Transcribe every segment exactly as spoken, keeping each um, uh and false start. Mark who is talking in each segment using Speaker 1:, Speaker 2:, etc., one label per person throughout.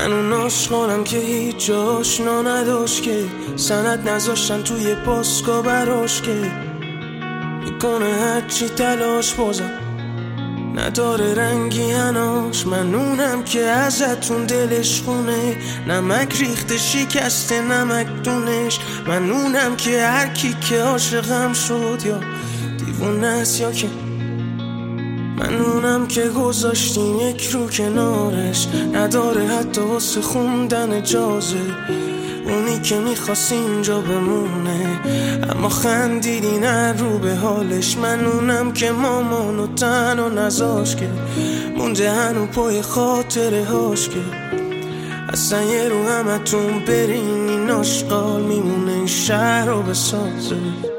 Speaker 1: من اون عاشقانم که هیچ آشنا نداشت، که سند نذاشتن توی پاسکا براش، که میکنه هرچی تلاش بازم نداره رنگی هناش. من اونم که ازتون دلش خونه، نمک ریخته شکسته نمک دونش. من اونم که هرکی که عاشقم شد یا دیوونه است یا که من اونم که گذاشتیم یک رو کنارش، نداره حتی واسه خوندن اجازه. اونی که میخواست اینجا بمونه اما خندیدی نه رو به حالش. من اونم که مامانو تنها نذاش، که مونده هنو پای خاطره هاش، که اصلا یه رو همتون برین این آشغال میمونه این شهر رو بسازه.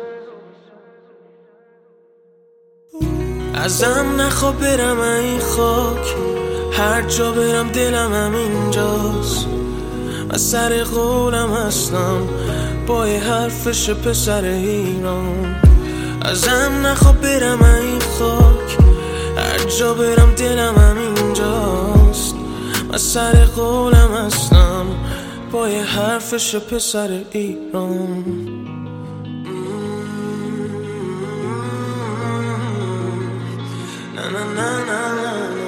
Speaker 1: ازم نخواه برم این خاک، هر جا برم دلم هم اینجاست. من سر قولم هستم با یه حرفش پسر ایران. ازم نخواه برم این خاک، هر جا برم دلم هم اینجاست. من سر قولم هستم با یه حرفش پسر ایران. Na na na na na.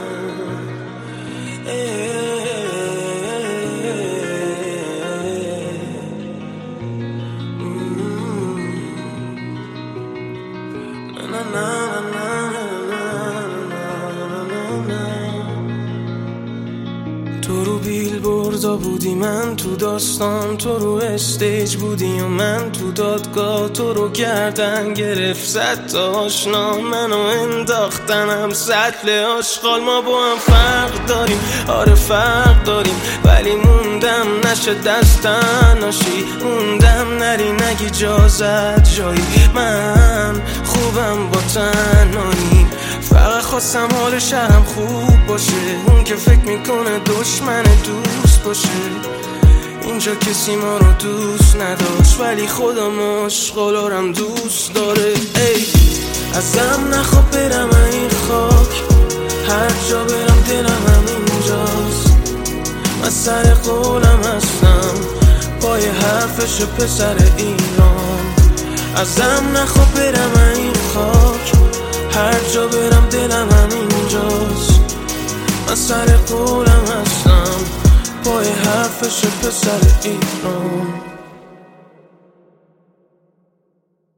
Speaker 1: Hey. Mm. Na na na na na. تو رو بیل بردا بودی من تو داستان، تو رو استیج بودی و من تو دادگاه. تو رو گردن گرفت صد تا آشنا، منو انداختنم سطل آشغال. ما با هم فرق داریم، آره فرق داریم، ولی موندم نشه دستن ناشی. موندم نری نگی جازت جایی، من خوبم با تنهایی. فقط خواستم حال شهرم خوب باشه، اون که فکر میکنه دشمن دوست باشه. اینجا کسی ما رو دوست نداشت، ولی خودم عاشقالارم دوست داره. ای ازم نخواه برم این خاک، هر جا برم دلم هم اینجاست. من سر قولم هستم با یه حرفش پسر ایران. ازم نخواه برم این خاک، هر جا برم دلم هم اینجاست. من سر قولم هستم با یه حرفش پسر ایران.